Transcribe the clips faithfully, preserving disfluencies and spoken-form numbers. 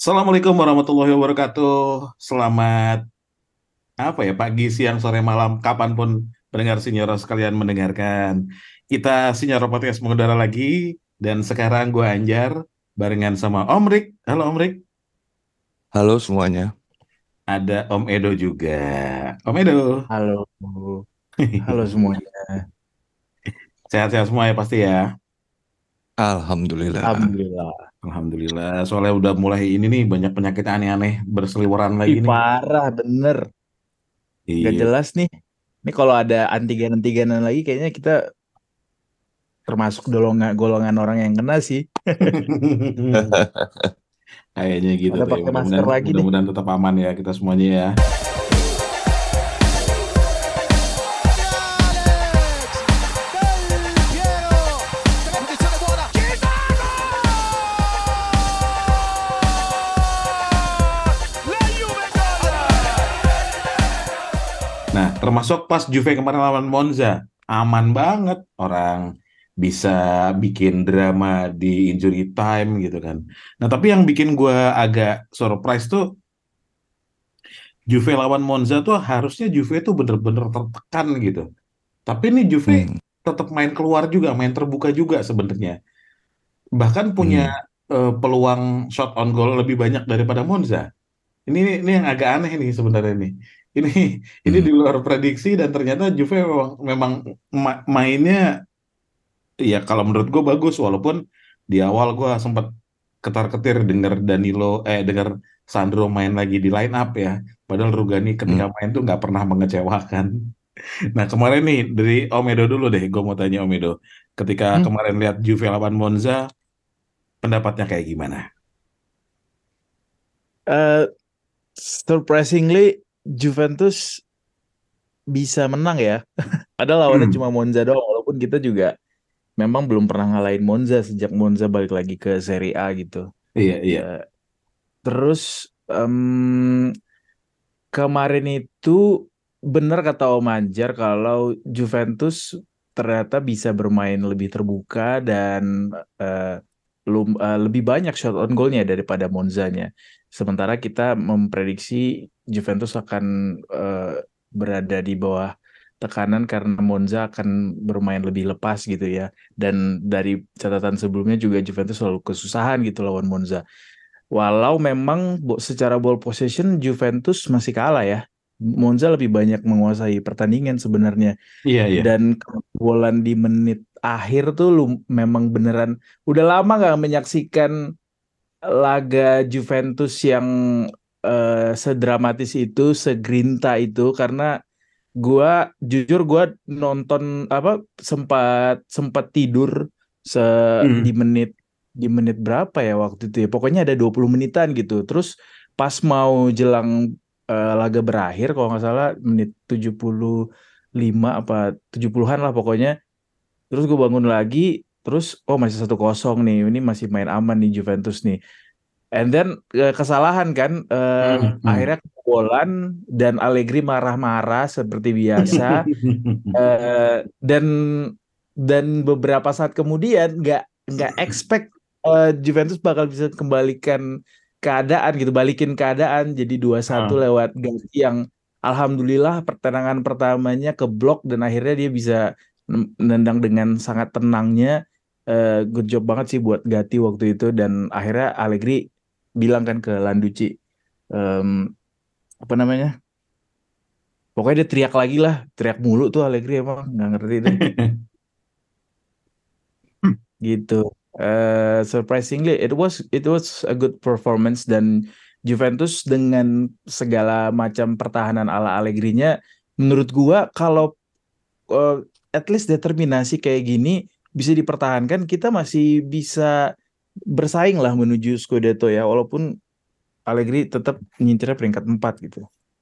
Assalamualaikum warahmatullahi wabarakatuh. Selamat apa ya pagi, siang, sore, malam, kapanpun pendengar Sinyora sekalian mendengarkan. Kita Sinyora Podcast mengudara lagi dan sekarang gue Anjar barengan sama Om Rik. Halo Om Rik. Halo semuanya. Ada Om Edo juga. Om Edo. Halo, halo semuanya. Sehat-sehat semua ya pasti ya. Alhamdulillah. Alhamdulillah. Alhamdulillah. Soalnya udah mulai ini nih banyak penyakit aneh-aneh berseliweran lagi Ih, nih. parah bener. Gak Iya. jelas nih. Ini kalau ada antigen-antigenan lagi kayaknya kita termasuk golongan golongan orang yang kena sih. Kayaknya gitu Pada tuh ya. pakai masker Mudah-mudahan lagi nih. mudah-mudahan tetap aman ya kita semuanya ya. Nah, termasuk pas Juve kemarin lawan Monza, aman banget orang bisa bikin drama di injury time gitu kan. Nah, tapi yang bikin gue agak surprise tuh Juve lawan Monza tuh harusnya Juve tuh bener-bener tertekan gitu. Tapi nih Juve Hmm, tetap main keluar juga, main terbuka juga sebenarnya. Bahkan punya hmm, eh, peluang shot on goal lebih banyak daripada Monza. Ini ini yang agak aneh nih sebenarnya nih. Ini ini hmm, di luar prediksi dan ternyata Juve memang memang ma- mainnya ya kalau menurut gue bagus walaupun di awal gue sempat ketar-ketir dengar Danilo eh dengar Sandro main lagi di line up ya. Padahal Rugani ketika hmm. main tuh nggak pernah mengecewakan. Nah kemarin nih dari Omedo dulu deh, gue mau tanya Omedo. Ketika Hmm? kemarin lihat Juve lawan Monza, pendapatnya kayak gimana? Eh, Surprisingly Juventus bisa menang ya. Padahal lawannya Hmm, cuma Monza doang. Walaupun kita juga memang belum pernah ngalahin Monza sejak Monza balik lagi ke Serie A gitu. iya iya. Ya, terus em, kemarin itu benar kata Om Anjar kalau Juventus ternyata bisa bermain lebih terbuka dan eh, lum- eh, lebih banyak shot on goalnya daripada Monzanya. Sementara kita memprediksi Juventus akan eh, berada di bawah tekanan karena Monza akan bermain lebih lepas gitu ya. Dan dari catatan sebelumnya juga Juventus selalu kesusahan gitu lawan Monza. Walau memang bo- secara ball possession Juventus masih kalah ya. Monza lebih banyak menguasai pertandingan sebenarnya. Iya iya. Dan kebobolan di menit akhir tuh lu memang beneran udah lama nggak menyaksikan laga Juventus yang eh, sedramatis itu, segerinta itu karena gua jujur gua nonton apa sempat sempat tidur se di Hmm. menit di menit berapa ya waktu itu ya. Pokoknya ada dua puluh menitan gitu. Terus pas mau jelang eh, laga berakhir kalau nggak salah menit tujuh puluh lima apa tujuh puluhan-an lah pokoknya. Terus gue bangun lagi, terus oh masih satu kosong nih. Ini masih main aman nih Juventus nih. And then eh, kesalahan kan eh, Hmm. Hmm. akhirnya kebobolan dan Allegri marah-marah seperti biasa. Eh, dan dan beberapa saat kemudian nggak nggak expect eh, Juventus bakal bisa kembalikan keadaan gitu, balikin keadaan jadi dua satu Ah. lewat Gavi yang alhamdulillah pertenangan pertamanya keblok dan akhirnya dia bisa nem- nendang dengan sangat tenangnya. Eh, good job banget sih buat Gatti waktu itu dan akhirnya Allegri bilang kan ke Landucci em, apa namanya? Pokoknya dia teriak lagi lah, teriak mulu tuh Allegri emang nggak ngerti deh. Gitu. Eh, surprisingly, it was it was a good performance dan Juventus dengan segala macam pertahanan ala Allegri-nya, menurut gua kalau eh, at least determinasi kayak gini bisa dipertahankan, kita masih bisa bersaing lah menuju Scudetto ya, walaupun Allegri tetap ngincernya peringkat empat gitu.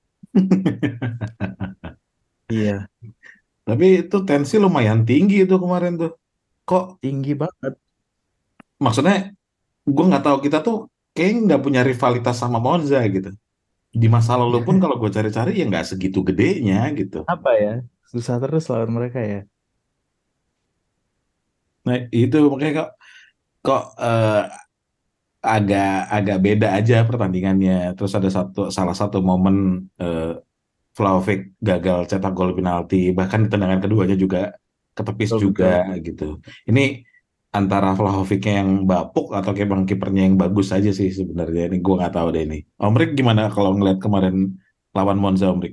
Iya, Tapi itu tensi lumayan tinggi itu kemarin tuh. Kok tinggi banget. maksudnya gue nggak tahu kita tuh kayak nggak punya rivalitas sama Monza gitu. Di masa lalu pun kalau gue cari-cari ya nggak segitu gedenya gitu. Apa ya? Susah terus lawan mereka ya. Nah itu makanya kok kok eh, agak agak beda aja pertandingannya. Terus ada satu salah satu momen eh, Vlahovic gagal cetak gol penalti, bahkan di tendangan keduanya juga ketepis Betul juga betul. gitu. Ini antara Vlahovicnya yang bapuk atau emang kipernya yang bagus aja sih sebenarnya. Ini gue nggak tahu deh ini. Omrik gimana kalau ngeliat kemarin lawan Monza, Omrik?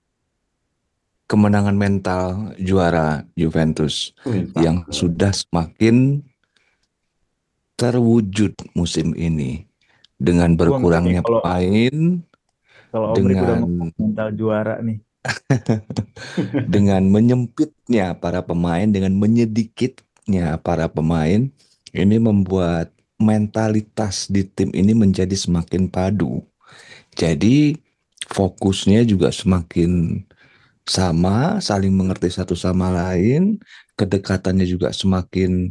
Kemenangan mental juara Juventus Wih, yang cakep. sudah semakin terwujud musim ini dengan Gua ngeri nih berkurangnya kalau pemain, kalau Omrik udah ngomong dengan mental juara nih. dengan menyempitnya para pemain, dengan menyedikitnya para pemain, ini membuat mentalitas di tim ini menjadi semakin padu. Jadi fokusnya juga semakin sama, saling mengerti satu sama lain, kedekatannya juga semakin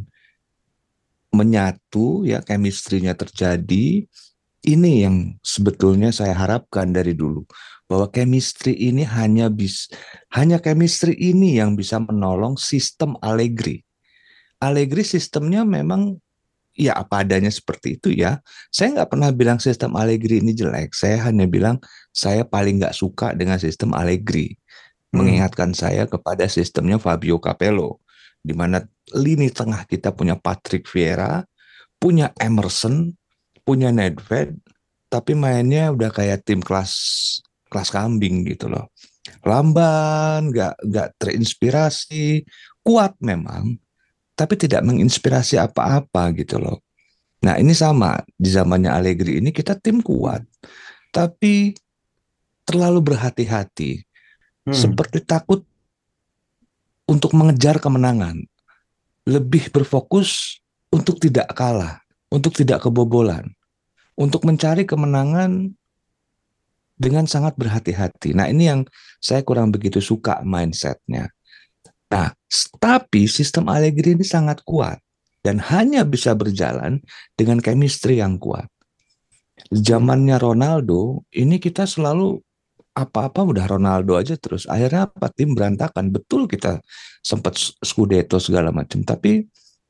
menyatu, ya, chemistry-nya terjadi. Ini yang sebetulnya saya harapkan dari dulu, bahwa chemistry ini hanya bis, hanya chemistry ini yang bisa menolong sistem Allegri. Allegri sistemnya memang ya apa adanya seperti itu ya. Saya nggak pernah bilang sistem Allegri ini jelek. Saya hanya bilang saya paling nggak suka dengan sistem Allegri. Hmm. Mengingatkan saya kepada sistemnya Fabio Capello, di mana lini tengah kita punya Patrick Vieira, punya Emerson, punya Nedved, tapi mainnya udah kayak tim kelas kelas kambing gitu loh. Lamban, nggak nggak terinspirasi, kuat memang, tapi tidak menginspirasi apa-apa gitu loh. Nah ini sama di zamannya Allegri ini kita tim kuat, tapi terlalu berhati-hati, Hmm. seperti takut untuk mengejar kemenangan, lebih berfokus untuk tidak kalah, untuk tidak kebobolan, untuk mencari kemenangan dengan sangat berhati-hati. Nah, ini yang saya kurang begitu suka mindsetnya. Nah, tapi sistem Allegri ini sangat kuat dan hanya bisa berjalan dengan chemistry yang kuat. Hmm. Zamannya Ronaldo, ini kita selalu apa-apa udah Ronaldo aja terus. Akhirnya apa? Tim berantakan. Betul kita sempat Scudetto segala macam, tapi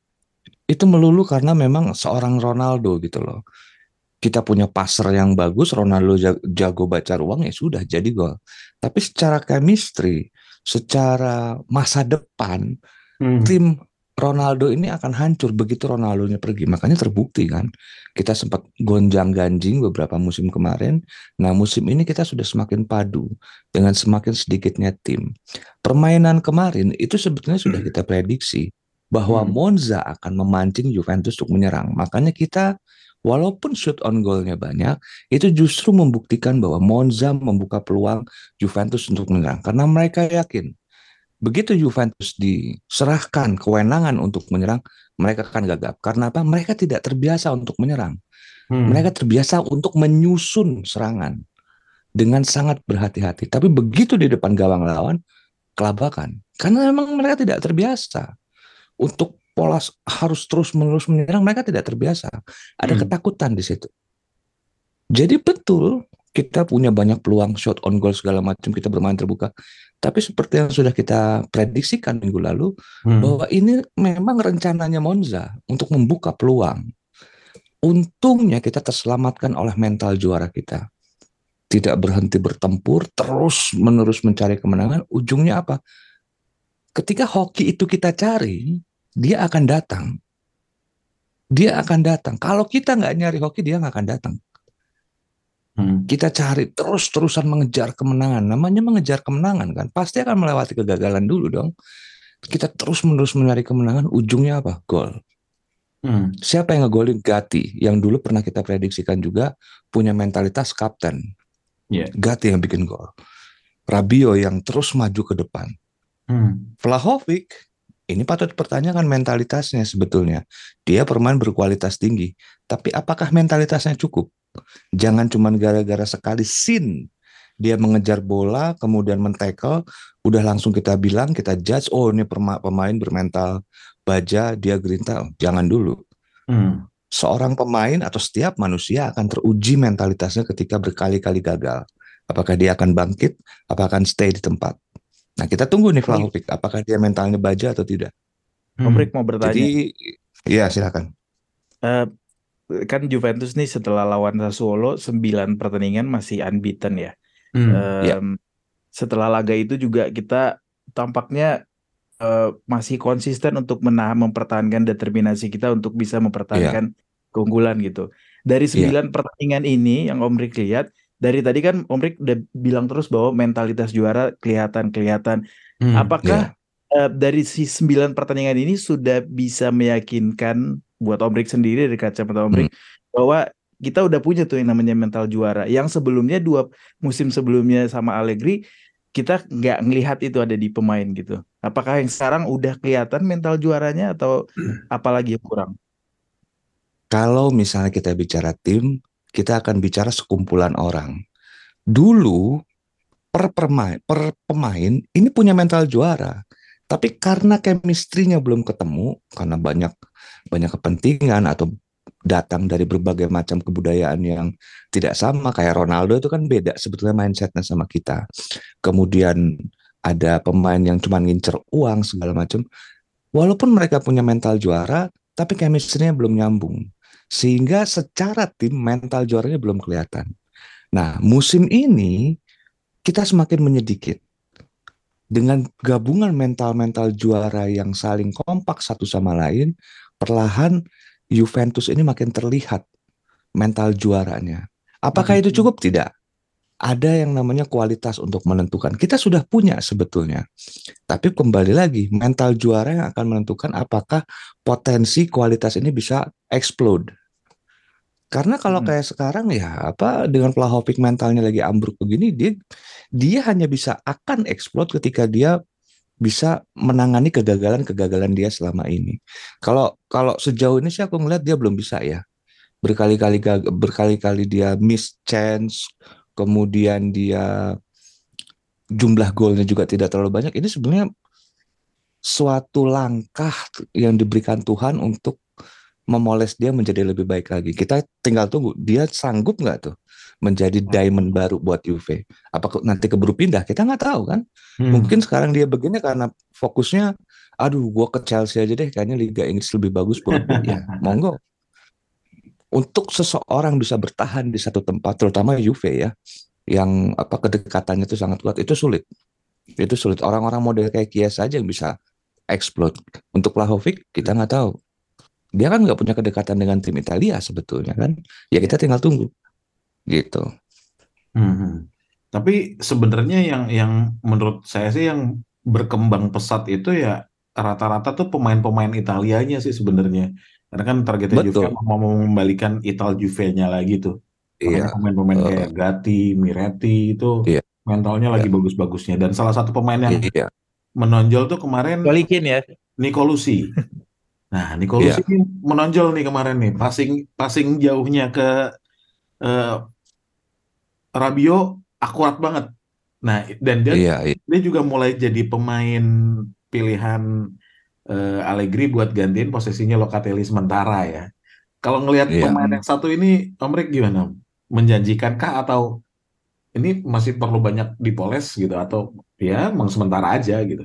itu melulu karena memang seorang Ronaldo gitu loh. Kita punya passer yang bagus, Ronaldo jago baca ruang, ya sudah jadi gol. Tapi secara chemistry, secara masa depan, Hmm. tim Ronaldo ini akan hancur begitu Ronaldonya pergi. Makanya terbukti kan, kita sempat gonjang-ganjing beberapa musim kemarin. Nah musim ini kita sudah semakin padu dengan semakin sedikitnya tim. Permainan kemarin itu sebetulnya sudah kita prediksi bahwa Hmm. Monza akan memancing Juventus untuk menyerang. Makanya kita walaupun shoot on goalnya banyak, itu justru membuktikan bahwa Monza membuka peluang Juventus untuk menyerang. Karena mereka yakin begitu Juventus diserahkan kewenangan untuk menyerang, mereka akan gagap. Karena apa? Mereka tidak terbiasa untuk menyerang. Mereka Hmm. terbiasa untuk menyusun serangan dengan sangat berhati-hati. Tapi begitu di depan gawang lawan, kelabakan. Karena memang mereka tidak terbiasa untuk pola harus terus-menerus menyerang. Mereka tidak terbiasa. Ada Hmm. ketakutan di situ. Jadi betul kita punya banyak peluang shot on goal segala macam, kita bermain terbuka. Tapi seperti yang sudah kita prediksikan minggu lalu, Hmm. bahwa ini memang rencananya Monza untuk membuka peluang. Untungnya kita terselamatkan oleh mental juara kita. Tidak berhenti bertempur, terus menerus mencari kemenangan. Ujungnya apa? Ketika hoki itu kita cari, dia akan datang. Dia akan datang. Kalau kita nggak nyari hoki, dia nggak akan datang. Hmm. Kita cari terus-terusan mengejar kemenangan. Namanya mengejar kemenangan kan, pasti akan melewati kegagalan dulu dong. Kita terus-menerus mencari kemenangan, ujungnya apa? Gol. Hmm. Siapa yang ngegolin? Gatti, yang dulu pernah kita prediksikan juga punya mentalitas kapten. Ya. Gatti yang bikin gol. Rabiot yang terus maju ke depan. Hmm. Vlahovic, ini patut dipertanyakan mentalitasnya sebetulnya. Dia bermain berkualitas tinggi, tapi apakah mentalitasnya cukup? Jangan cuma gara-gara sekali sin dia mengejar bola, kemudian men-tackle, udah langsung kita bilang, kita judge, oh ini pemain bermental baja, dia gerinta. Jangan dulu. Hmm. Seorang pemain atau setiap manusia akan teruji mentalitasnya ketika berkali-kali gagal. Apakah dia akan bangkit, apakah akan stay di tempat. Nah kita tunggu nih Ini Vlahovic, apakah dia mentalnya baja atau tidak. Hmm. Omrik mau bertanya. Jadi, ya silakan. Eh, kan Juventus nih setelah lawan Sassuolo sembilan pertandingan masih unbeaten ya. Hmm. Ya, Em, setelah laga itu juga kita tampaknya eh, masih konsisten untuk menahan mempertahankan determinasi kita untuk bisa iya, mempertahankan keunggulan gitu. Dari iya, sembilan pertandingan ini yang Om Rik lihat, dari tadi kan Om Rik udah bilang terus bahwa mentalitas juara kelihatan-kelihatan. Hmm. Apakah iya. eh, dari si sembilan pertandingan ini sudah bisa meyakinkan buat Om Rik sendiri dari kacamata Om Hmm. Rik bahwa kita udah punya tuh yang namanya mental juara. Yang sebelumnya dua musim sebelumnya sama Allegri kita nggak ngelihat itu ada di pemain gitu. Apakah yang sekarang udah kelihatan mental juaranya atau apalagi yang kurang? Kalau misalnya kita bicara tim, kita akan bicara sekumpulan orang. Dulu per pemain, per pemain ini punya mental juara. Tapi karena chemistry-nya belum ketemu, karena banyak banyak kepentingan atau datang dari berbagai macam kebudayaan yang tidak sama, kayak Ronaldo itu kan beda sebetulnya mindsetnya sama kita. Kemudian ada pemain yang cuma ngincer uang segala macam. Walaupun mereka punya mental juara, tapi chemistry-nya belum nyambung. Sehingga secara tim mental juaranya belum kelihatan. Nah, musim ini kita semakin menyedikit. Dengan gabungan mental-mental juara yang saling kompak satu sama lain, perlahan Juventus ini makin terlihat mental juaranya. Apakah itu Hmm. cukup? Tidak. Ada yang namanya kualitas untuk menentukan. Kita sudah punya sebetulnya. Tapi kembali lagi, mental juara yang akan menentukan apakah potensi kualitas ini bisa explode. Karena kalau Hmm. kayak sekarang ya apa dengan Vlahovic mentalnya lagi ambruk begini, dia dia hanya bisa akan explode ketika dia bisa menangani kegagalan-kegagalan dia selama ini. Kalau kalau sejauh ini sih aku ngeliat dia belum bisa ya. Berkali-kali gag- berkali-kali dia miss chance, kemudian dia jumlah golnya juga tidak terlalu banyak. Ini sebenarnya suatu langkah yang diberikan Tuhan untuk memoles dia menjadi lebih baik lagi. Kita tinggal tunggu dia sanggup nggak tuh menjadi diamond baru buat Juve. Apakah nanti keburu pindah? Kita nggak tahu kan. Hmm. Mungkin sekarang dia begini karena fokusnya, aduh, gue ke Chelsea aja deh. Kayaknya Liga Inggris lebih bagus buat gue. Ya, monggo. Untuk seseorang bisa bertahan di satu tempat, terutama Juve ya, yang apa kedekatannya itu sangat kuat, itu sulit. Itu sulit. Orang-orang model kayak Kies saja yang bisa explode. Untuk Vlahovic kita nggak tahu. Dia kan nggak punya kedekatan dengan tim Italia sebetulnya kan. Ya kita tinggal tunggu gitu. Hmm. Tapi sebenarnya yang yang menurut saya sih yang berkembang pesat itu ya rata-rata tuh pemain-pemain Italianya sih sebenarnya. Karena kan targetnya Juve Betul. mau mau membalikan Ital Juve-nya lagi tuh. Makanya Iya. pemain-pemain kayak Eh, Gatti, Miretti itu iya. mentalnya lagi Iya. bagus-bagusnya. Dan salah satu pemain yang Iya. menonjol tuh kemarin Balikin ya. Nicolucci. Nah, Nicolucci Iya. ini menonjol nih kemarin nih, passing passing jauhnya ke eh, Rabiot akurat banget. Nah, dan dia Iya. Iya. dia juga mulai jadi pemain pilihan eh, Allegri buat gantiin posisinya Locatelli sementara ya. Kalau ngelihat Iya. pemain Hmm. yang satu ini, Om Rick gimana? Menjanjikan kah atau ini masih perlu banyak dipoles gitu atau ya emang sementara aja gitu?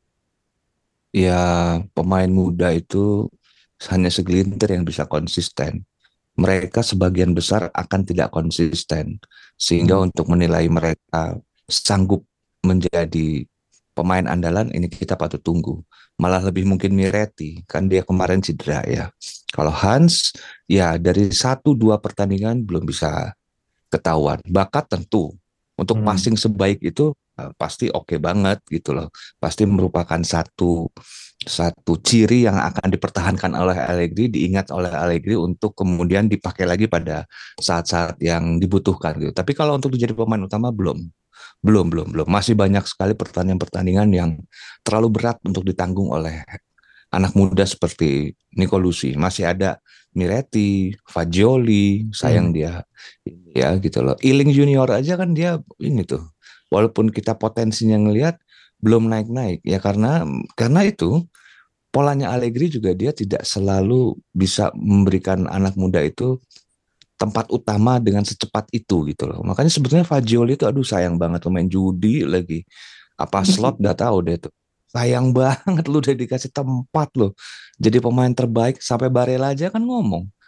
Ya, pemain muda itu hanya segelintir yang bisa konsisten. Mereka sebagian besar akan tidak konsisten. Sehingga Hmm. untuk menilai mereka sanggup menjadi pemain andalan ini kita patut tunggu. Malah lebih mungkin Miretti, kan dia kemarin cedera ya. Kalau Hans, ya dari satu dua pertandingan belum bisa ketahuan. Bakat tentu. Untuk Hmm. passing sebaik itu eh, pasti oke banget gitu loh. Pasti merupakan satu satu ciri yang akan dipertahankan oleh Allegri, diingat oleh Allegri untuk kemudian dipakai lagi pada saat-saat yang dibutuhkan gitu. Tapi kalau untuk menjadi pemain utama belum. Belum, belum, belum. Masih banyak sekali pertandingan-pertandingan yang terlalu berat untuk ditanggung oleh anak muda seperti Nicolucci. Masih ada Miretti, Fagioli, sayang Hmm. dia ya gitu loh. Iling Junior aja kan dia ini tuh. Walaupun kita potensinya ngelihat belum naik-naik ya karena karena itu polanya Allegri juga dia tidak selalu bisa memberikan anak muda itu tempat utama dengan secepat itu gitu loh. Makanya sebetulnya Fagioli itu aduh sayang banget pemain judi lagi. Apa slot udah tahu deh tuh. Sayang banget lu udah dikasih tempat loh. Jadi pemain terbaik sampai Barella aja kan ngomong.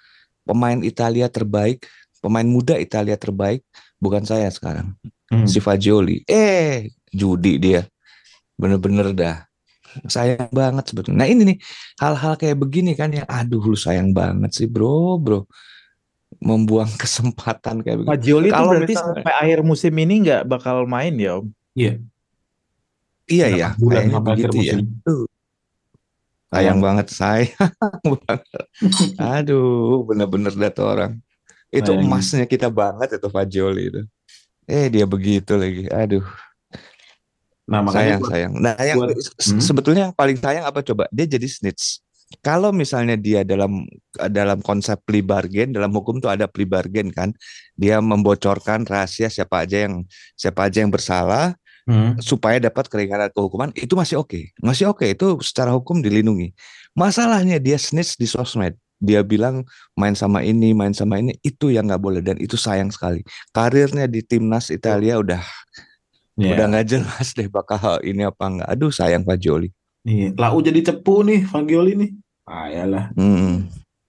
pemain Italia terbaik, pemain muda Italia terbaik bukan saya sekarang, Hmm. si Fagioli. Eh, judi dia. Bener-bener dah. Sayang banget sebetulnya. Nah ini nih, hal-hal kayak begini kan yang aduh lu sayang banget sih bro, bro. Membuang kesempatan kayak begitu. Fagioli itu Kalau berarti misalnya, sampai akhir musim ini nggak bakal main ya Om? Iya, iya ya, delapan bulan kayaknya sampai akhir begitu ya. musim. Tuh, sayang Sayang. banget, sayang banget. Aduh, bener-bener dah tuh orang. Itu Sayang. emasnya kita banget itu Fagioli itu. Eh dia begitu lagi. Aduh, Nah, makanya sayang buat sayang. Nah, yang buat se- hmm, sebetulnya yang paling sayang apa coba? Dia jadi snitch. Kalau misalnya dia dalam dalam konsep plea bargain, dalam hukum tuh ada plea bargain kan. Dia membocorkan rahasia siapa aja yang siapa aja yang bersalah hmm, supaya dapat keringanan kehukuman, itu masih oke. Masih oke, itu secara hukum dilindungi. Masalahnya dia snitch di sosmed. Dia bilang main sama ini, main sama ini, itu yang nggak boleh dan itu sayang sekali. Karirnya di timnas Italia udah udah ya. nggak jelas deh bakal ini apa nggak. Aduh sayang Pak Joli. Iya, lau jadi cepu nih Fagioli nih. Ayalah. Hmm.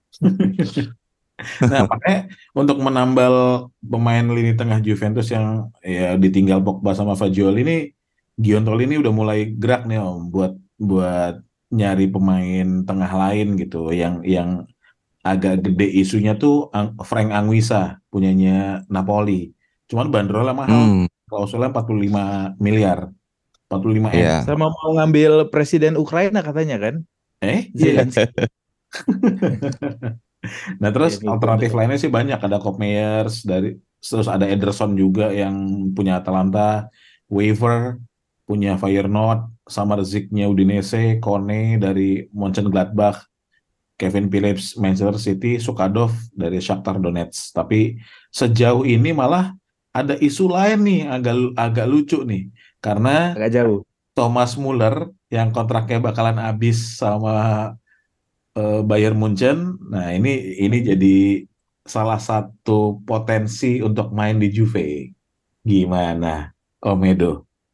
Nah, makanya untuk menambal pemain lini tengah Juventus yang ya ditinggal Pogba sama Fagioli ini, Giuntoli ini udah mulai gerak nih Om buat buat nyari pemain tengah lain gitu yang yang agak gede isunya tuh Ang- Frank Anguissa punyanya Napoli. Cuman bandrolnya mahal, Hmm. klausulnya empat puluh lima miliar, empat puluh lima M. Ya. Sama mau ngambil presiden Ukraina katanya kan, Eh, iya. Zelensky. Nah, terus Ya, ngikutin. alternatif lainnya sih banyak. Ada Kopp Meyers, dari, terus ada Ederson juga yang punya Atalanta, Weaver punya Feyenoord, Samarziknya Udinese, Kone dari Mönchengladbach, Kevin Phillips Manchester City, Sukadov dari Shakhtar Donetsk. Tapi sejauh ini malah ada isu lain nih, agak agak lucu nih. Karena Agak jauh. Thomas Muller yang kontraknya bakalan habis sama eh, Bayern Munchen. Nah, ini ini jadi salah satu potensi untuk main di Juve. Gimana, Om Edo?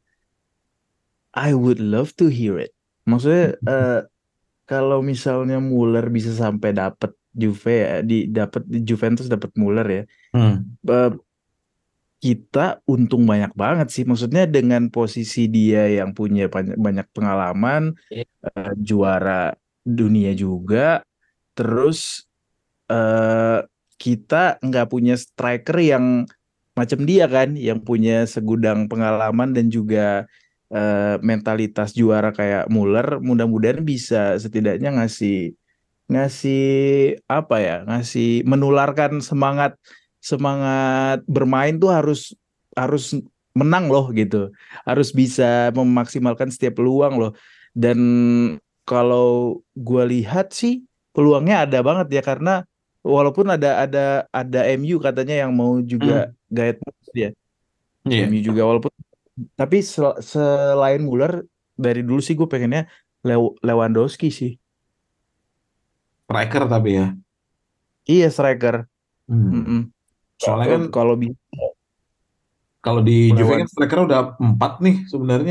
I would love to hear it. Maksudnya eh, kalau misalnya Muller bisa sampai dapat Juve ya, di dapat di Juventus dapat Muller ya. Hmm. eh, Kita untung banyak banget sih. Maksudnya dengan posisi dia yang punya banyak, banyak pengalaman, eh, juara dunia juga, terus eh, kita nggak punya striker yang macam dia kan, yang punya segudang pengalaman dan juga eh, mentalitas juara kayak Muller. Mudah-mudahan bisa setidaknya ngasih ngasih apa ya, ngasih menularkan semangat semangat bermain tuh harus harus menang loh gitu, harus bisa memaksimalkan setiap peluang loh. Dan kalau gue lihat sih peluangnya ada banget ya, karena walaupun ada ada ada M U katanya yang mau juga Hmm. gayet dia, Iya, M U juga walaupun, tapi sel- selain Muller dari dulu sih gue pengennya Lew- Lewandowski sih. striker tapi ya. Iya striker. Hmm. Mm-mm. Soalnya kan Kalau kalau bisa kalau di Juve kan lewat, striker udah empat nih sebenarnya.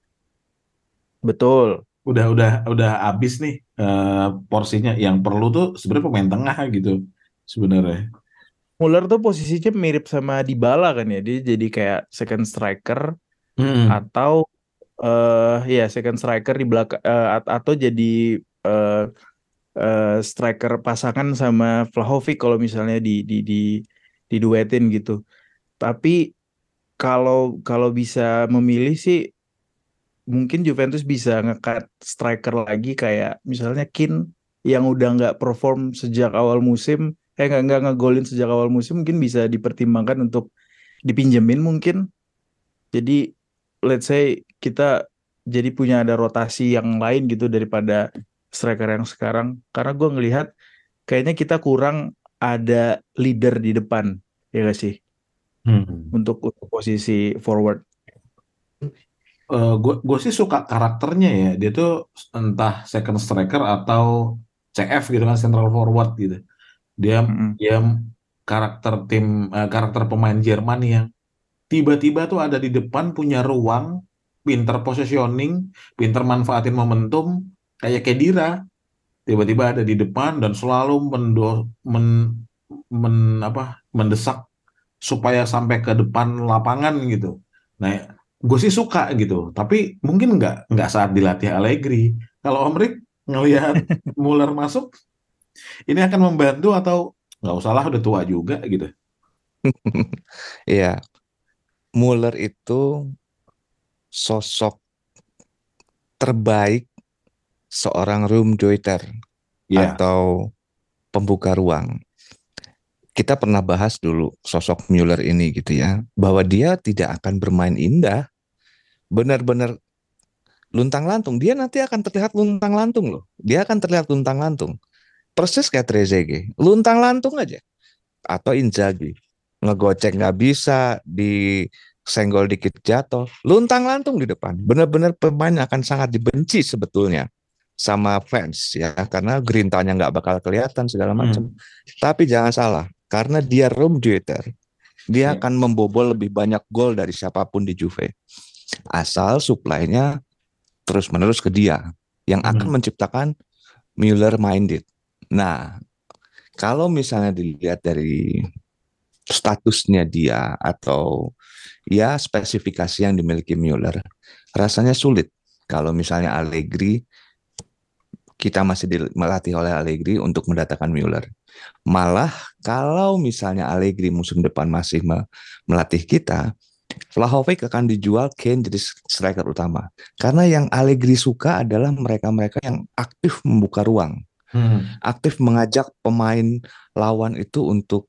betul. Udah udah udah habis nih eh, porsinya. Yang perlu tuh sebenarnya pemain tengah gitu sebenarnya. Muller tuh posisinya mirip sama Dybala kan ya. Dia jadi kayak second striker Hmm. atau eh ya second striker di belakang, atau jadi eh, eh, striker pasangan sama Vlahovic kalau misalnya di di di diduetin gitu. Tapi kalau kalau bisa memilih sih mungkin Juventus bisa ngekat striker lagi kayak misalnya Keane yang udah nggak perform sejak awal musim, eh nggak nggak ngegolin sejak awal musim, mungkin bisa dipertimbangkan untuk dipinjemin mungkin. Jadi let's say kita jadi punya ada rotasi yang lain gitu daripada striker yang sekarang. Karena gue ngelihat kayaknya kita kurang ada leader di depan, ya gak sih, Hmm. untuk, untuk posisi forward. gue gue sih suka karakternya ya. Dia tuh entah second striker atau C F gitu kan, central forward gitu. Dia Mm-mm. dia karakter tim eh, karakter pemain Jerman yang tiba-tiba tuh ada di depan, punya ruang, pinter positioning, pinter manfaatin momentum, kayak Kedira tiba-tiba ada di depan dan selalu mendo, men- men, apa, mendesak supaya sampai ke depan lapangan gitu. Nah, gue sih suka gitu, tapi mungkin nggak nggak saat dilatih Allegri. Kalau Om Rick ngelihat Muller masuk, ini akan membantu atau nggak usah lah, udah tua juga gitu. Iya, Muller itu sosok terbaik seorang room joiter Ya, atau pembuka ruang. Kita pernah bahas dulu sosok Mueller ini gitu ya, bahwa dia tidak akan bermain indah, benar-benar luntang-lantung. Dia nanti akan terlihat luntang-lantung loh. Dia akan terlihat luntang-lantung. Persis kayak Trezeguet, luntang-lantung aja. Atau Inzaghi, ngegocek nggak bisa, disenggol dikit jatuh, luntang-lantung di depan. Benar-benar pemain akan sangat dibenci sebetulnya sama fans ya, karena gerintanya nggak bakal kelihatan segala macam. hmm, Tapi jangan salah, karena dia room theater, dia ya, akan membobol lebih banyak gol dari siapapun di Juve. Asal suplainya terus-menerus ke dia, yang hmm, akan menciptakan Müller minded. Nah, kalau misalnya dilihat dari statusnya dia atau ya spesifikasi yang dimiliki Müller, rasanya sulit kalau misalnya Allegri, kita masih dilatih oleh Allegri untuk mendatangkan Müller. Malah kalau misalnya Allegri musim depan masih melatih kita, Vlahovic akan dijual Kane jadi striker utama. Karena yang Allegri suka adalah mereka-mereka yang aktif membuka ruang, hmm, aktif mengajak pemain lawan itu untuk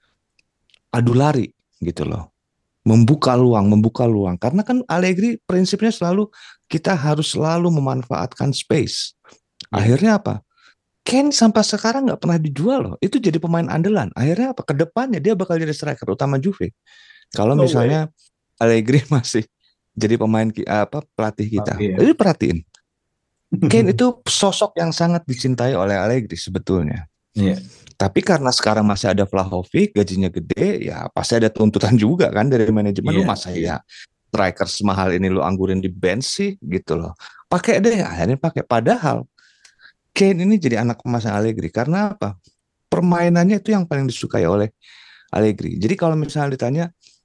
adu lari gitu loh. Membuka luang, membuka luang. Karena kan Allegri prinsipnya selalu kita harus selalu memanfaatkan space. ya. Akhirnya apa? Kane sampai sekarang nggak pernah dijual loh. Itu jadi pemain andalan. Akhirnya apa? Kedepannya dia bakal jadi striker utama Juve. Kalau No way. misalnya Allegri masih jadi pemain apa pelatih kita. Oke, ya. Jadi perhatiin, Kane itu sosok yang sangat dicintai oleh Allegri sebetulnya. Iya, Tapi karena sekarang masih ada Vlahovic, gajinya gede, ya pasti ada tuntutan juga kan dari manajemen. Lu iya, masa iya. ya striker semahal ini lu anggurin di bench sih gitu loh. Pakai deh, akhirnya pakai. Padahal Kane ini jadi anak emasnya Allegri. Karena apa? Permainannya itu yang paling disukai oleh Allegri. Jadi kalau misalnya ditanya,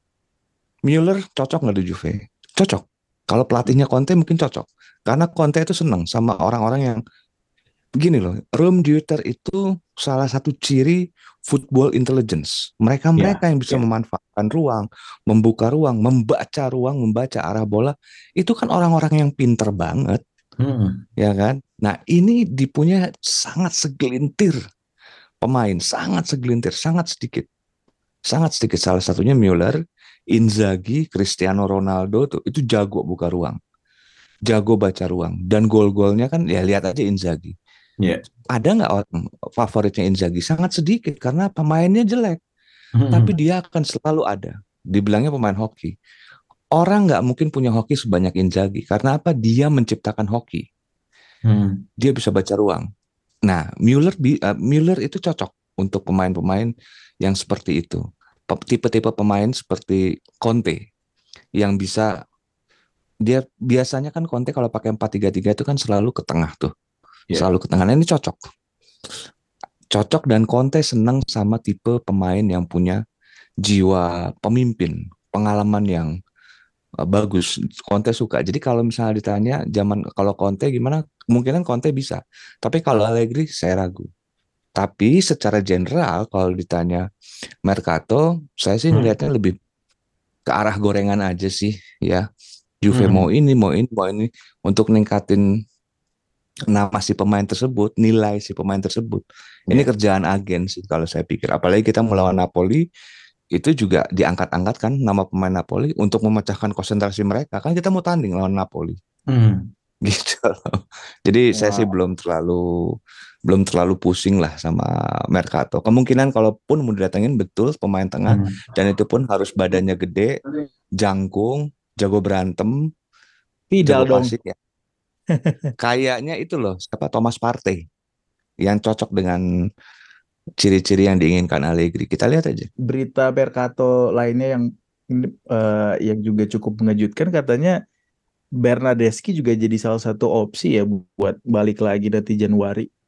Müller cocok nggak di Juve? Cocok. Kalau pelatihnya Conte mungkin cocok. Karena Conte itu senang sama orang-orang yang begini loh. Room Deuter itu salah satu ciri football intelligence. Iya, Mereka-mereka yang bisa iya. memanfaatkan ruang, membuka ruang, membaca ruang, membaca arah bola. Itu kan orang-orang yang pinter banget, Hmm, ya kan? Nah ini dipunya sangat segelintir pemain, sangat segelintir, sangat sedikit. Sangat sedikit. Salah satunya Müller, Inzaghi, Cristiano Ronaldo tuh itu jago buka ruang, jago baca ruang, dan gol-golnya kan ya lihat aja Inzaghi. iya. Ada nggak orang favoritnya Inzaghi? Sangat sedikit karena pemainnya jelek, tapi Hmm, dia akan selalu ada. Dibilangnya pemain hoki. Orang nggak mungkin punya hoki sebanyak Inzaghi karena apa? Dia menciptakan hoki. hmm, Dia bisa baca ruang. Nah, Müller uh, Müller itu cocok untuk pemain-pemain yang seperti itu. Tipe-tipe pemain seperti Conte yang bisa dia biasanya kan Conte kalau pakai empat tiga tiga itu kan selalu ke tengah tuh. iya. Selalu ke tengah. Nah, ini cocok. Cocok dan Conte senang sama tipe pemain yang punya jiwa pemimpin, pengalaman yang uh, bagus. Conte suka. Jadi kalau misalnya ditanya zaman kalau Conte gimana, kemungkinan Conte bisa. Tapi kalau Allegri saya ragu. Tapi secara general kalau ditanya Mercato, saya sih Hmm, ngelihatnya lebih ke arah gorengan aja sih ya. Juve mau hmm, ini, mau ini, mau ini untuk ningkatin nama si pemain tersebut, nilai si pemain tersebut. Ini iya. kerjaan agen sih kalau saya pikir. Apalagi kita melawan Napoli, itu juga diangkat-angkat kan nama pemain Napoli untuk memecahkan konsentrasi mereka. Kan kita mau tanding lawan Napoli Hmm, gitu loh. Jadi saya sih Wow. belum terlalu belum terlalu pusing lah sama Mercato. Kemungkinan kalaupun mau didatengin betul pemain tengah hmm. dan itu pun harus badannya gede, jangkung, jago berantem, Vidal jago dong. passing ya. Kayaknya itu loh, siapa Thomas Partey yang cocok dengan ciri-ciri yang diinginkan Allegri. Kita lihat aja. Berita Mercato lainnya yang eh, yang juga cukup mengejutkan katanya Bernardeschi juga jadi salah satu opsi ya buat balik lagi nanti Januari.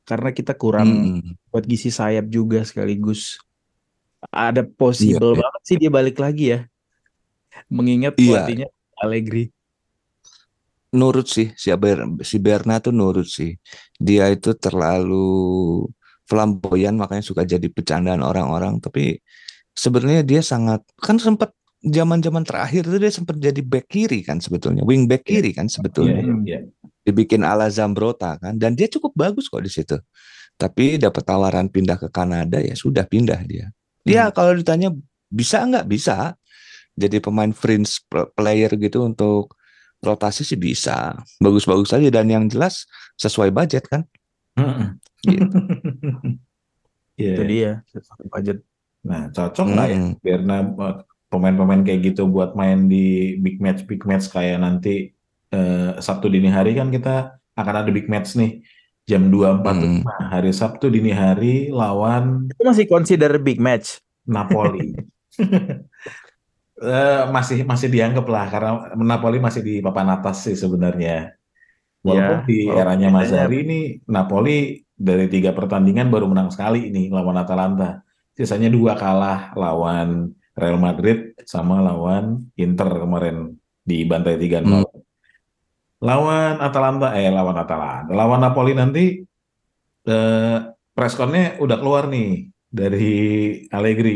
karena kita kurang Mm-mm. buat ngisi sayap juga sekaligus. Ada Iya, possible iya. banget sih dia balik lagi ya, mengingat Iya, pelatihnya Allegri. nurut sih si Ber si Berna tuh nurut sih. Dia itu terlalu flamboyan makanya suka jadi bercandaan orang-orang. Tapi sebenarnya dia sangat kan sempat zaman-zaman terakhir itu dia sempat jadi back kiri kan sebetulnya, wing back Iya, kiri kan iya, sebetulnya. iya, Hmm. iya. Dibikin ala Zambrota kan dan dia cukup bagus kok di situ. Tapi dapat tawaran pindah ke Kanada ya sudah pindah dia. Hmm. Ya kalau ditanya bisa nggak bisa jadi pemain fringe player gitu untuk rotasi sih bisa. Bagus-bagus aja dan yang jelas sesuai budget kan Mm-mm. gitu. Iya, Itu iya. dia sesuai budget. Nah, cocok lah ya Mm-mm. karena eh, pemain-pemain kayak gitu buat main di big match big match kayak nanti eh, Sabtu dini hari kan kita akan ada big match nih jam dua empat puluh Mm-mm. lima hari Sabtu dini hari lawan Itu masih consider big match. Napoli. Eh, masih masih dianggap lah karena Napoli masih di papan atas sih sebenarnya. Ya, Walaupun di walaupun eranya biasanya Mazzarri ini Napoli dari tiga pertandingan baru menang sekali ini lawan Atalanta. Sisanya dua kalah lawan Real Madrid sama lawan Inter kemarin di bantai tiga nol. Mm. Lawan Atalanta, eh lawan Atalanta. Lawan Napoli nanti eh, preskonnya udah keluar nih dari Allegri.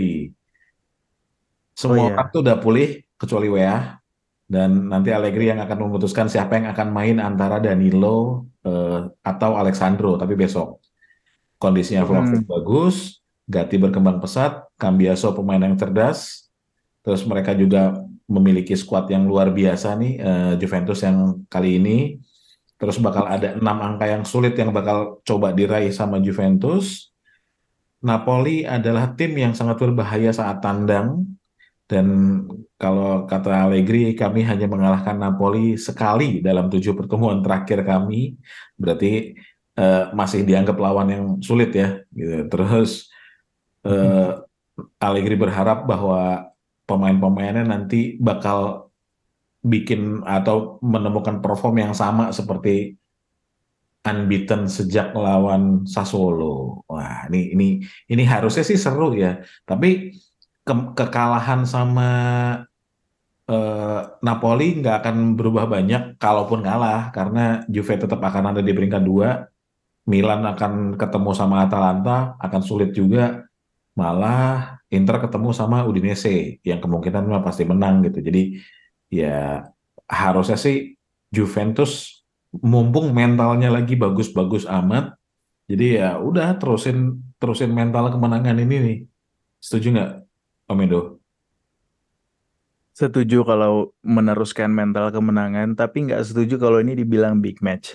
oh Semua orang ya. tuh udah pulih kecuali W A. Dan nanti Allegri yang akan memutuskan siapa yang akan main antara Danilo eh, atau Alexandro. Tapi besok kondisinya Vlahovic Hmm. bagus, Gatti berkembang pesat, Cambiaso pemain yang cerdas, terus mereka juga memiliki skuad yang luar biasa nih eh, Juventus yang kali ini. Terus bakal ada enam angka yang sulit yang bakal coba diraih sama Juventus. Napoli adalah tim yang sangat berbahaya saat tandang. Dan kalau kata Allegri, kami hanya mengalahkan Napoli sekali dalam tujuh pertemuan terakhir kami. Berarti eh, masih dianggap lawan yang sulit ya. Gitu. Terus eh, Allegri berharap bahwa pemain-pemainnya nanti bakal bikin atau menemukan perform yang sama seperti unbeaten sejak lawan Sassuolo. Wah, ini ini ini harusnya sih seru ya. Tapi ke- kekalahan sama eh, Napoli nggak akan berubah banyak kalaupun kalah karena Juve tetap akan ada di peringkat dua. Milan akan ketemu sama Atalanta akan sulit juga. Malah Inter ketemu sama Udinese yang kemungkinan mah pasti menang gitu. Jadi ya harusnya sih Juventus mumpung mentalnya lagi bagus-bagus amat. Jadi ya udah terusin terusin mental kemenangan ini nih. Setuju nggak, Om Edo? Setuju kalau meneruskan mental kemenangan, tapi nggak setuju kalau ini dibilang big match.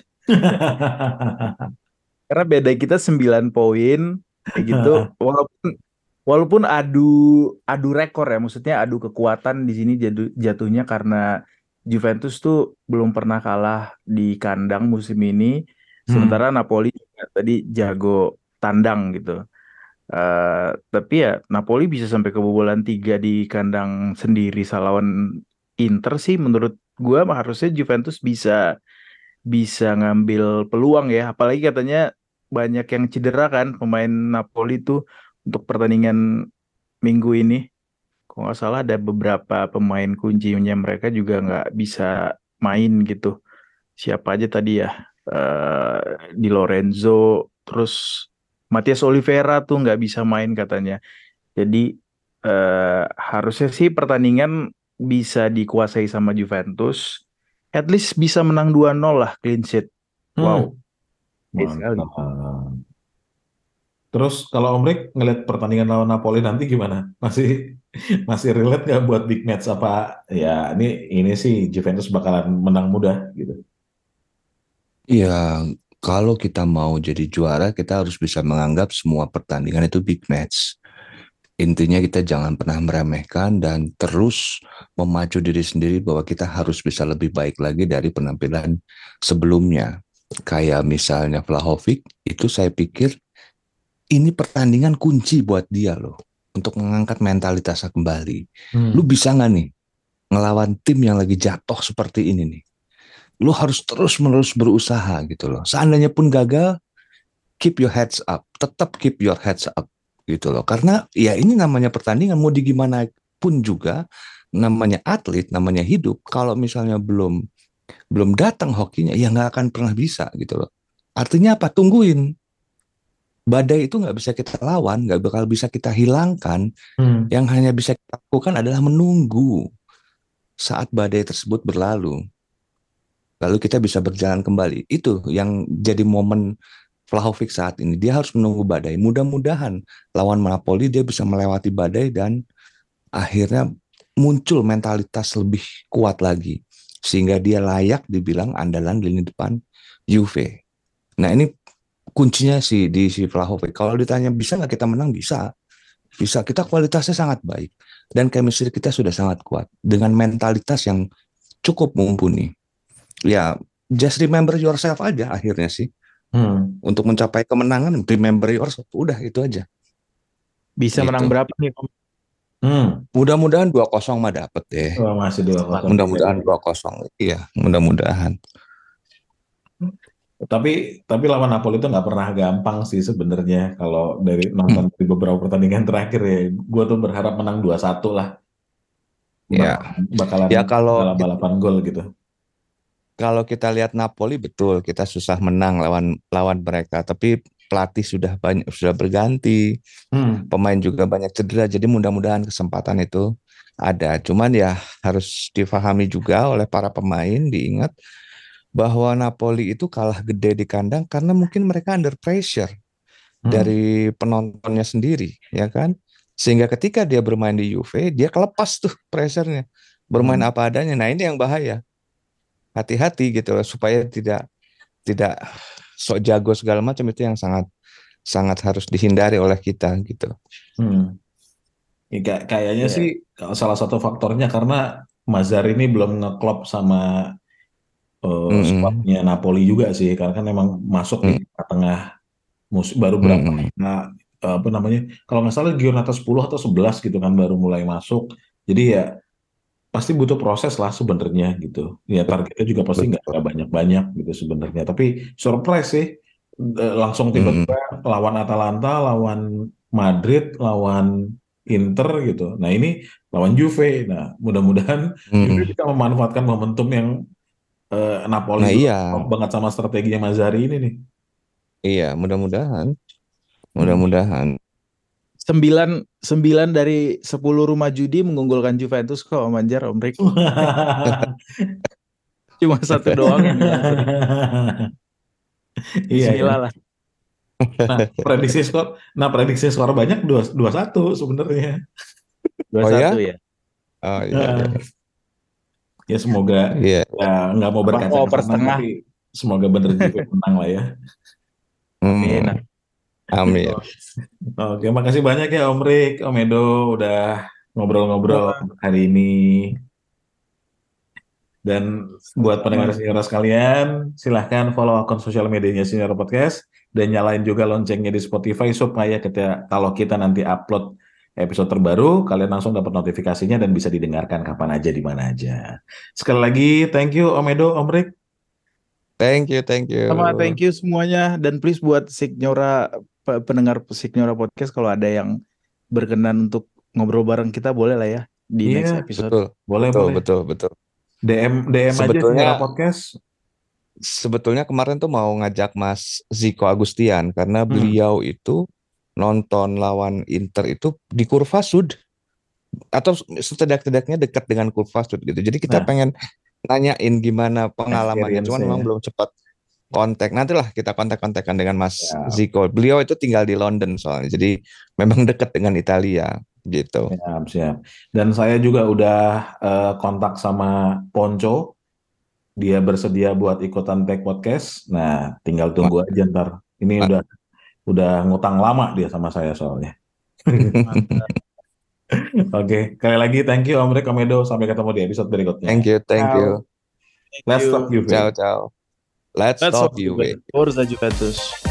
Karena beda kita sembilan poin, kayak gitu. Walaupun walaupun adu adu rekor ya, maksudnya adu kekuatan di sini jadu- jatuhnya karena Juventus tuh belum pernah kalah di kandang musim ini, Hmm. sementara Napoli juga tadi jago tandang gitu. Eh, tapi ya Napoli bisa sampai kebobolan tiga di kandang sendiri lawan Inter sih menurut gua mah harusnya Juventus bisa bisa ngambil peluang ya, apalagi katanya banyak yang cedera kan pemain Napoli tuh untuk pertandingan minggu ini. Kalau nggak salah ada beberapa pemain kuncinya mereka juga nggak bisa main gitu. Siapa aja tadi ya? Eh Di Lorenzo, terus Matias Oliveira tuh nggak bisa main katanya. Jadi eh, harusnya sih pertandingan bisa dikuasai sama Juventus. At least bisa menang dua nol lah, clean sheet. Hmm. Wow, baik sekali. Mantap. Terus kalau Om Rick ngeliat pertandingan lawan Napoli nanti gimana? Masih masih relate nggak buat big match apa? Ya ini ini sih Juventus bakalan menang mudah gitu. Ya, kalau kita mau jadi juara, kita harus bisa menganggap semua pertandingan itu big match. Intinya kita jangan pernah meremehkan dan terus memacu diri sendiri bahwa kita harus bisa lebih baik lagi dari penampilan sebelumnya. Kayak misalnya Vlahovic, itu saya pikir ini pertandingan kunci buat dia loh. Untuk mengangkat mentalitasnya kembali. Lu Hmm. bisa nggak nih ngelawan tim yang lagi jatuh seperti ini nih? Lu harus terus-menerus berusaha gitu loh. Seandainya pun gagal, keep your heads up, tetap keep your heads up gitu loh. Karena ya ini namanya pertandingan, mau di gimana pun juga, namanya atlet, namanya hidup. Kalau misalnya belum belum datang hokinya, ya nggak akan pernah bisa gitu loh. Artinya apa? Tungguin. Badai itu nggak bisa kita lawan, nggak bakal bisa kita hilangkan. Hmm. Yang hanya bisa kita lakukan adalah menunggu saat badai tersebut berlalu. Lalu kita bisa berjalan kembali. Itu yang jadi momen Vlahovic saat ini. Dia harus menunggu badai. Mudah-mudahan lawan Napoli dia bisa melewati badai dan akhirnya muncul mentalitas lebih kuat lagi. Sehingga dia layak dibilang andalan lini depan Juve. Nah ini kuncinya sih di si Vlahovic. Kalau ditanya bisa nggak kita menang? Bisa. Bisa. Kita kualitasnya sangat baik. Dan chemistry kita sudah sangat kuat. Dengan mentalitas yang cukup mumpuni. Ya, just remember yourself aja akhirnya sih. Hmm. Untuk mencapai kemenangan, remember yourself. Udah, itu aja. Bisa Gitu. menang berapa nih Om? Hmm. Mudah-mudahan dua kosong mah dapet deh. Oh, masih dua kosong. Mudah-mudahan dua kosong. Iya, mudah-mudahan. Tapi tapi lawan Napoli itu nggak pernah gampang sih sebenarnya kalau dari nonton di beberapa pertandingan terakhir ya. Gue tuh berharap menang dua satu lah. Ya. Bak- Bakalan Ya kalau dalam balapan gol gitu. kalau kita lihat Napoli betul kita susah menang lawan lawan mereka, tapi pelatih sudah banyak sudah berganti, Hmm. pemain juga banyak cedera, jadi mudah-mudahan kesempatan itu ada. Cuman ya harus difahami juga oleh para pemain, diingat bahwa Napoli itu kalah gede di kandang karena mungkin mereka under pressure Hmm. dari penontonnya sendiri, ya kan? Sehingga ketika dia bermain di Juve, dia kelepas tuh pressure-nya, bermain Hmm. apa adanya. Nah ini yang bahaya. Hati-hati gitu loh, supaya tidak tidak sok jago segala macam, itu yang sangat sangat harus dihindari oleh kita gitu. Hmm. Ya, kayak- kayaknya Ya. sih salah satu faktornya karena Mazzarri ini belum ngeklop sama eh, Mm-mm. squadnya Napoli juga sih, karena kan memang masuk di Mm, tengah musim baru berapa mm-mm. nah, apa namanya kalau nggak salah Giornata sepuluh atau sebelas gitu kan baru mulai masuk. Jadi ya pasti butuh proses lah sebenarnya gitu. Ya targetnya juga pasti nggak Betul. nggak banyak-banyak gitu sebenarnya. Tapi surprise sih. Eh, langsung Mm-mm. tiba-tiba lawan Atalanta, lawan Madrid, lawan Inter gitu. Nah ini lawan Juve. Nah mudah-mudahan Juve Mm-mm. bisa memanfaatkan momentum yang eh, Napoli Nah itu iya, top banget sama strateginya Mazzari ini nih. iya mudah-mudahan, Hmm. mudah-mudahan. Sembilan, sembilan dari sepuluh rumah judi mengunggulkan Juventus kok Om Anjar, Om Rik. Cuma satu doang yang bilang begitu. Iya ya. Bismillah lah. Nah, prediksi skor, nah prediksi skor banyak dua dua satu sebenarnya. Oh ya? dua satu ya. Oh iya, iya. Nah, ya semoga Iya. ya nggak mau Apa berkaca mau ke per sana, setengah? tapi semoga bener juga menang lah ya. Amin. Mm, amin. Oke, makasih banyak ya Om Rik, Om Edo udah ngobrol-ngobrol Wah, hari ini. Dan buat pendengar sama. Senior sekalian, silahkan follow akun sosial medianya Senior Podcast dan nyalain juga loncengnya di Spotify supaya kita kalau kita nanti upload episode terbaru, kalian langsung dapat notifikasinya dan bisa didengarkan kapan aja di mana aja. Sekali lagi, thank you Om Edo, Om Rik. Thank you, thank you. Sama thank you semuanya, dan please buat Signora, pe- pendengar Signora Podcast, kalau ada yang berkenan untuk ngobrol bareng kita boleh lah ya di next Iya, episode. Betul, boleh betul, boleh. betul, betul. D M D M aja Senior Sebetulnya, Podcast. sebetulnya kemarin tuh mau ngajak Mas Ziko Agustian karena Hmm. beliau itu nonton lawan Inter itu di Kurva Sud, atau setidak-tidaknya dekat dengan Kurva Sud gitu. Jadi kita Nah, pengen nanyain gimana pengalamannya, cuman experience-nya memang ya. belum cepat kontak. Nantilah kita kontak-kontakan dengan Mas Ya, Ziko. Beliau itu tinggal di London soalnya, jadi memang dekat dengan Italia gitu. siap, siap. Dan saya juga udah eh, kontak sama Ponco. Dia bersedia buat ikutan Tag Podcast. Nah, tinggal tunggu aja ntar. Ini udah udah ngutang lama dia sama saya soalnya. Mantap. Oke, sekali lagi thank you Om Rek, Om Edo. Sampai ketemu di episode berikutnya. Thank you, thank you. Thank Let's you. talk Juve. Ciao, ciao. Let's Let's talk talk you. Juventus. Forza Juventus.